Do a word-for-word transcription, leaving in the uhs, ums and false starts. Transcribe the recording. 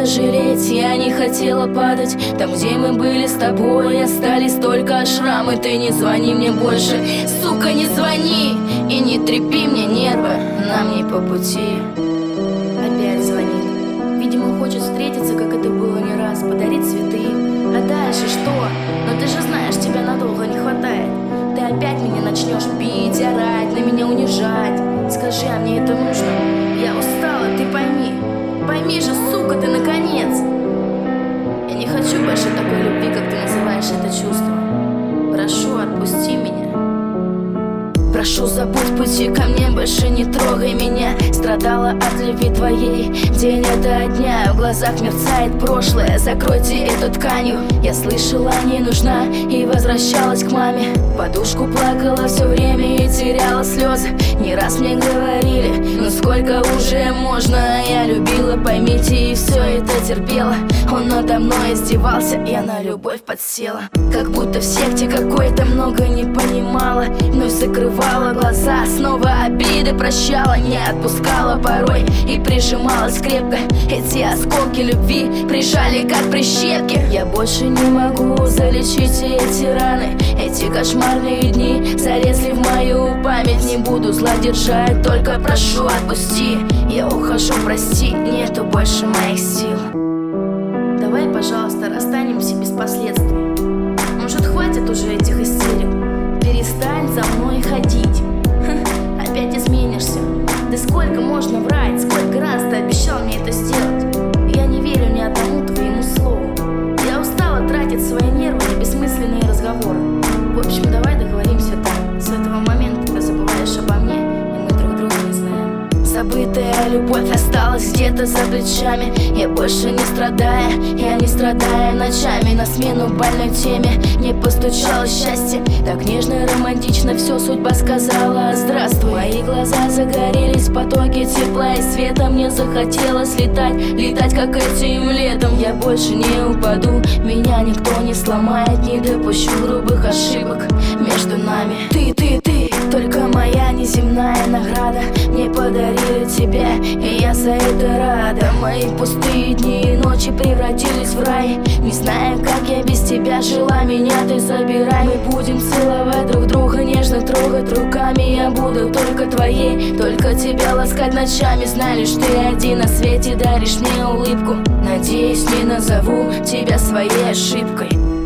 жалеть, я не хотела падать. Там, где мы были с тобой, остались только шрамы. Ты не звони мне больше, сука, не звони. И не трепи мне нервы, нам не по пути. Опять звонит. Видимо, хочет встретиться, как это было не раз, подарить цветы. А дальше что? Но ты же знаешь, тебя надолго не хватает. Ты опять меня начнешь бить, орать, на меня унижать. Скажи, а мне это нужно? Я устала, ты пойми. Пойми же, сука, ты наконец. Я не хочу больше такой любви, как ты называешь это чувство. Прошу, отпусти меня. Прошу, забудь пути ко мне, больше не трогай меня. Страдала от любви твоей день ото дня. В глазах мерцает прошлое, закройте эту тканью. Я слышала, не нужна, и возвращалась к маме. Подушку плакала все время и теряла слезы. Не раз мне говорили, ну сколько уже можно. Я любила, поймите, и все это терпела. Он надо мной издевался, я на любовь подсела. Как будто в секте какой-то много не понимала. Вновь закрывала глаза, снова обиды прощала. Не отпускала порой и прижималась крепко. Эти осколки любви прижали, как прищепки. Я больше не могу залечить эти раны. Эти кошмарные дни залезли в мою память. Не буду зла держать, только прошу, отпусти. Я ухожу, прости, нету больше моих сил. Давай, пожалуйста, расстанемся без последствий. Может, хватит уже этих истерик? Перестань за мной ходить. Ха, опять изменишься. Да сколько можно врать? Сколько раз ты обещал мне это сделать? Я не верю ни одному твоему слову. Я устала тратить свои нервы на бессмысленные разговоры. В общем, давай договоримся так. С этого момента ты забываешь обо мне, и мы друг друга не знаем. Забытая любовь осталась где-то за плечами. Я больше не страдаю, я не страдаю ночами. На смену больной теме не постучало счастье. Так нежно и романтично все судьба сказала здравствуй. Мои глаза загорелись в потоке тепла и света. Мне захотелось летать, летать как этим летом. Я больше не упаду, меня никто не сломает. Не допущу грубых ошибок между нами. Ты, ты, ты, только моя неземная награда. Мне подарили тебя, и я за это рада. Мои пустые дни и ночи превратились в рай. Не знаю, как я без тебя жила, меня ты забирай. Мы будем целовать друг друга, нежно трогать руками. Я буду только твоей, только тебя ласкать ночами. Знай лишь ты один на свете, даришь мне улыбку. Надеюсь, не назову тебя своей ошибкой.